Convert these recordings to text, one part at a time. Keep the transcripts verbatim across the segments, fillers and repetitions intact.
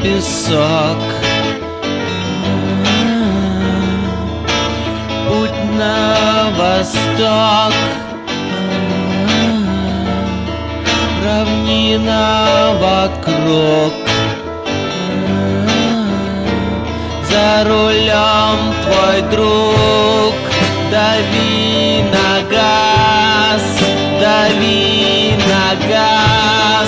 песок. Путь на восток, равнина вокруг. За рулем твой друг, дави на газ, дави на газ.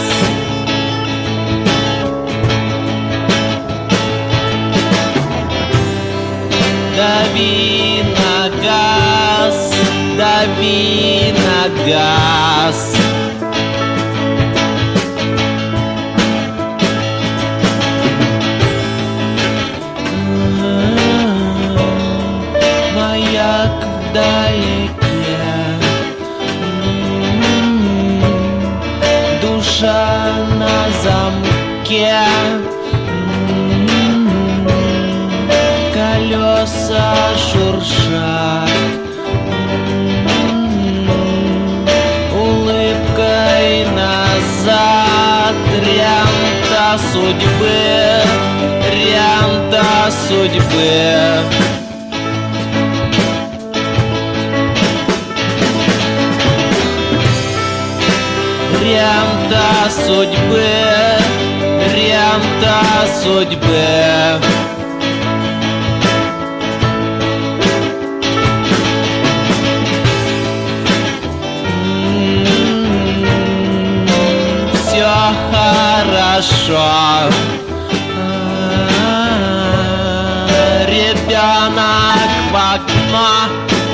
Дави на газ, дави на газ. Маяк вдалеке, душа на замке. Колеса шуршат, улыбкой назад. Рента судьбы, рента судьбы. Рента судьбы, рента судьбы. Хорошо, ребенок в окно,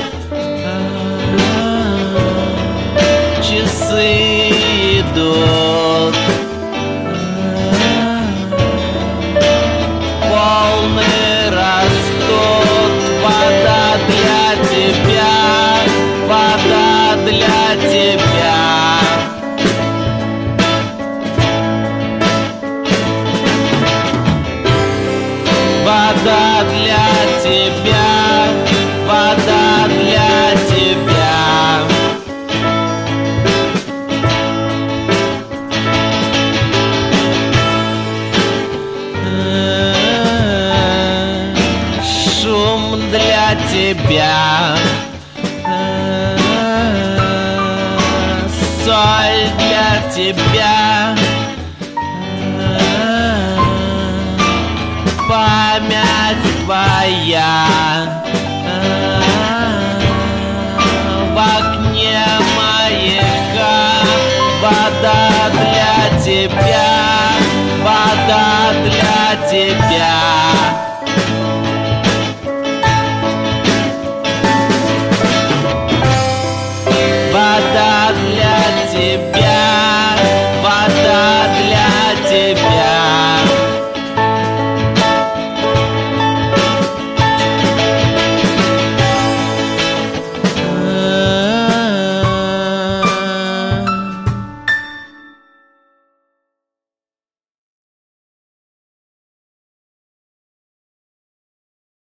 часы идут, волны растут. Вода для тебя, вода для тебя. Вода для тебя, вода для тебя. Шум для тебя, соль для тебя. Память твоя в окне маяка. Вода для тебя, вода для тебя.